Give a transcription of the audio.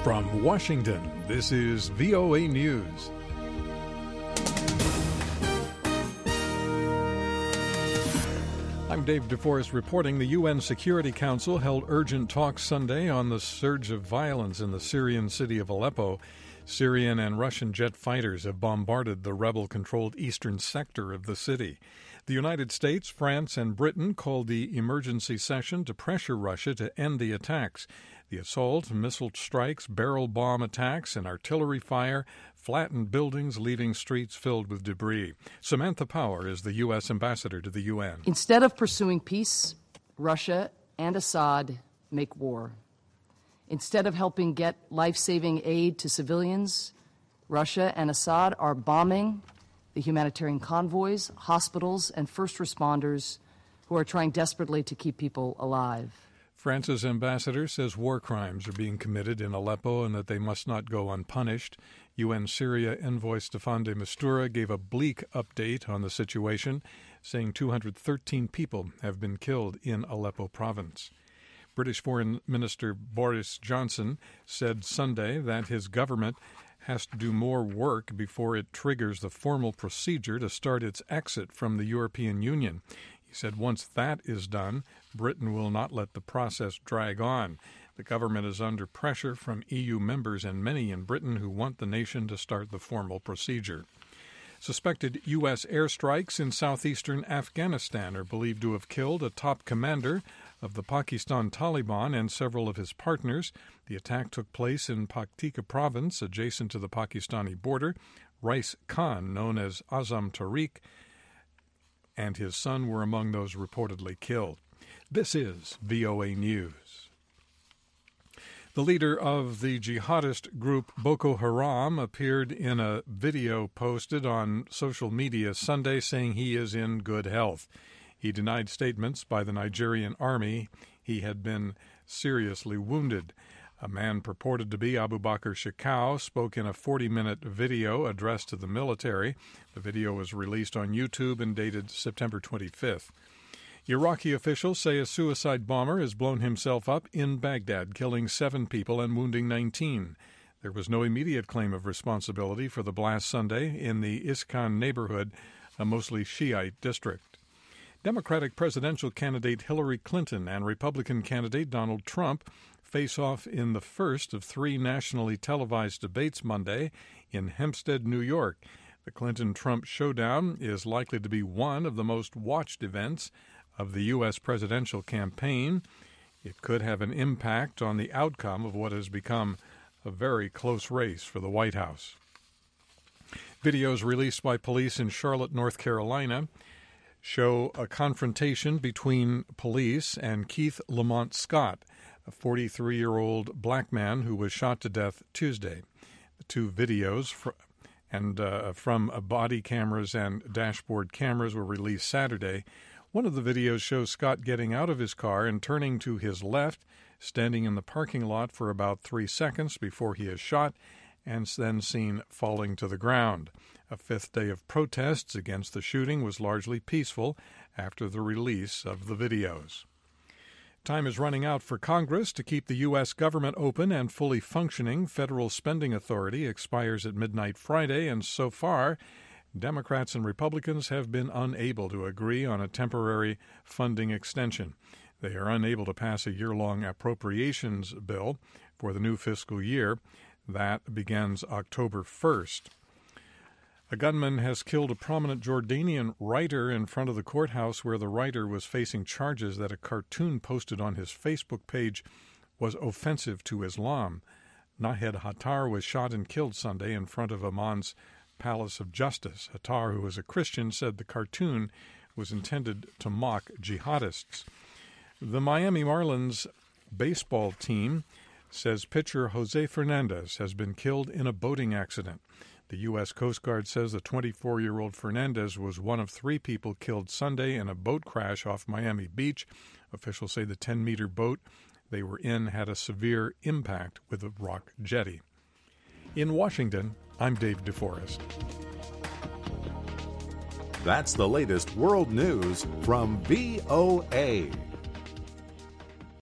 From Washington, this is VOA News. I'm Dave DeForest reporting. The UN Security Council held urgent talks Sunday on the surge of violence in the Syrian city of Aleppo. Syrian and Russian jet fighters have bombarded the rebel-controlled eastern sector of the city. The United States, France, and Britain called the emergency session to pressure Russia to end the attacks. The assault, missile strikes, barrel bomb attacks, and artillery fire flattened buildings, leaving streets filled with debris. Samantha Power is the U.S. ambassador to the UN. Instead of pursuing peace, Russia and Assad make war. Instead of helping get life-saving aid to civilians, Russia and Assad are bombing the humanitarian convoys, hospitals, and first responders who are trying desperately to keep people alive. France's ambassador says war crimes are being committed in Aleppo and that they must not go unpunished. UN Syria envoy Staffan de Mistura gave a bleak update on the situation, saying 213 people have been killed in Aleppo province. British Foreign Minister Boris Johnson said Sunday that his government has to do more work before it triggers the formal procedure to start its exit from the European Union. He said once that is done, Britain will not let the process drag on. The government is under pressure from EU members and many in Britain who want the nation to start the formal procedure. Suspected U.S. airstrikes in southeastern Afghanistan are believed to have killed a top commander of the Pakistan Taliban and several of his partners. The attack took place in Paktika province, adjacent to the Pakistani border. Rais Khan, known as Azam Tariq, and his son were among those reportedly killed. This is VOA News. The leader of the jihadist group Boko Haram appeared in a video posted on social media Sunday saying he is in good health. He denied statements by the Nigerian army he had been seriously wounded. A man purported to be Abu Bakr Shekau spoke in a 40-minute video addressed to the military. The video was released on YouTube and dated September 25th. Iraqi officials say a suicide bomber has blown himself up in Baghdad, killing 7 people and wounding 19. There was no immediate claim of responsibility for the blast Sunday in the Iskan neighborhood, a mostly Shiite district. Democratic presidential candidate Hillary Clinton and Republican candidate Donald Trump face off in the first of 3 nationally televised debates Monday in Hempstead, New York. The Clinton-Trump showdown is likely to be one of the most watched events of the U.S. presidential campaign. It could have an impact on the outcome of what has become a very close race for the White House. Videos released by police in Charlotte, North Carolina, show a confrontation between police and Keith Lamont Scott, a 43-year-old black man who was shot to death Tuesday. The 2 videos from body cameras and dashboard cameras were released Saturday. One of the videos shows Scott getting out of his car and turning to his left, standing in the parking lot for about 3 seconds before he is shot and then seen falling to the ground. A 5th day of protests against the shooting was largely peaceful after the release of the videos. Time is running out for Congress to keep the U.S. government open and fully functioning. Federal spending authority expires at midnight Friday, and so far, Democrats and Republicans have been unable to agree on a temporary funding extension. They are unable to pass a year-long appropriations bill for the new fiscal year. That begins October 1st. A gunman has killed a prominent Jordanian writer in front of the courthouse where the writer was facing charges that a cartoon posted on his Facebook page was offensive to Islam. Nahed Hattar was shot and killed Sunday in front of Amman's Palace of Justice. Hattar, who is a Christian, said the cartoon was intended to mock jihadists. The Miami Marlins baseball team says pitcher Jose Fernandez has been killed in a boating accident. The U.S. Coast Guard says the 24-year-old Fernandez was one of 3 people killed Sunday in a boat crash off Miami Beach. Officials say the 10-meter boat they were in had a severe impact with a rock jetty. In Washington, I'm Dave DeForest. That's the latest world news from VOA.